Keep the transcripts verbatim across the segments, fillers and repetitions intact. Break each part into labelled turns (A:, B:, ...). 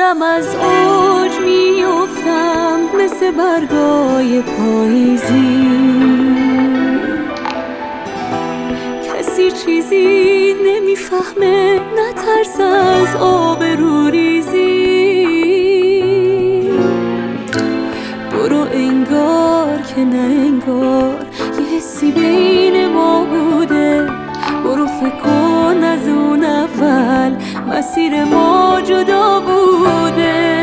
A: دارم از اوج میافتم مثل برگای پاییزی. کسی چیزی نمیفهمه، نترس از آبروریزی. برو انگار که نه انگار یه حسی بین ما بوده. برو فکر کن از اون اول مسیر ما جدا بوده.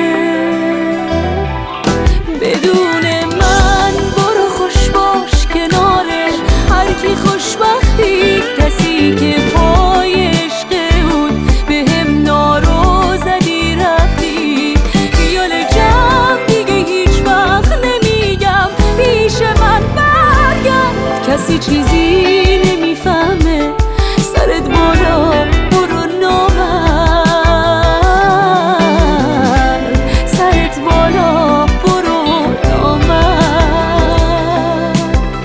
A: بدون من برو خوش باش کناره هر کی خوشبختی، کسی که پای عشق بود به هم نارو زدی رفتی. خیال جمع دیگه هیچ وقت نمیگم پیش من برگرد. کسی چیزی نمیفهمه، سرت بالا برو نامرد، سرت بالا برو نامرد.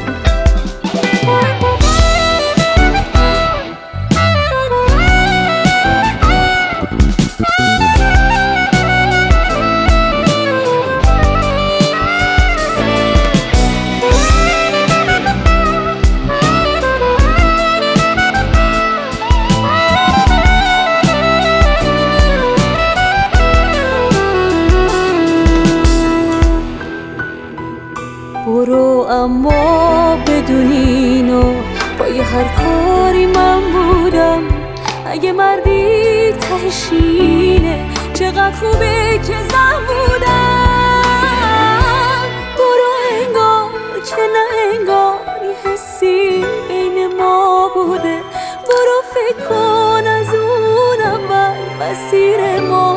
A: برو اما بدون اینو پای هر کاری من بودم. اگه مردی تهشینه چقدر خوبه که زن بودم. برو انگار که نه انگار یه حسی بین ما بوده. برو فکر کن از اون اول مسیر ما